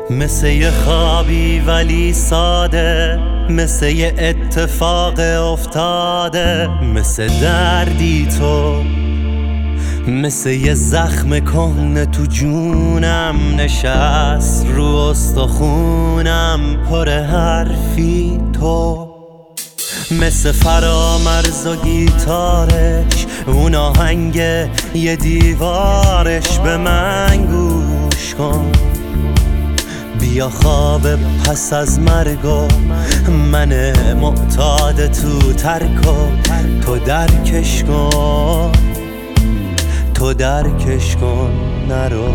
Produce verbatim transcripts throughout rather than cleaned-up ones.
مثل یه خوابی ولی ساده، مثل یه اتفاق افتاده، مثل دردی تو، مثل یه زخم کهنه تو جونم نشست رو استخونم پر حرفی تو. مثل فرامرز و گیتارش، اون آهنگ یه دیوارش، به من گوش کن بیا خواب پس از مرگ و من معتاد تو ترک و تو درکش کن، تو درکش کن نرو.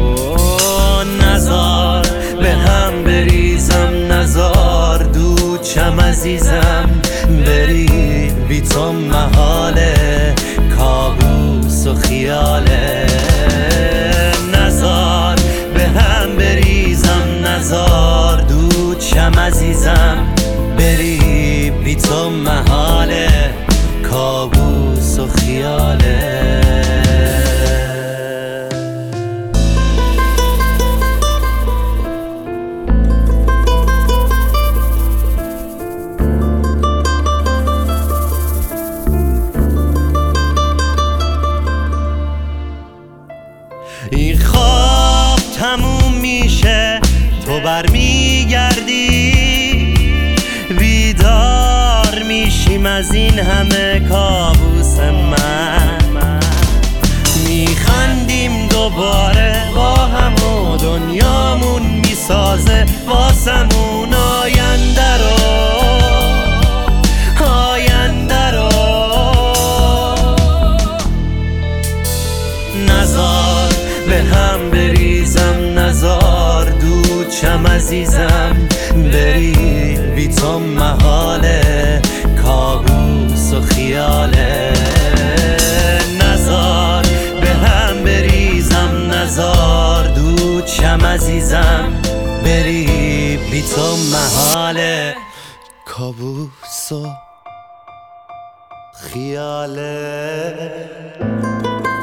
نزار به هم بریزم، نزار دوچم عزیزم بری، بی تو محاله کابوس و خیاله. نزار به هم بریزم، نزار دوچم عزیزم بری، بی تو محاله کابوس و خیاله. این خواب تموم میشه، تو برمیگردی، بیدار میشیم از این همه کابوس من، میخندیم دوباره با هم و دنیامون میسازه واسمون آینده رو، آینده رو. نزار به هم بریزم، نزار دوچم عزیزم بری، بی تو محاله کابوس و خیاله. نزار به هم بریزم، نزار دوچم عزیزم بری، بی تو محاله کابوس و خیاله.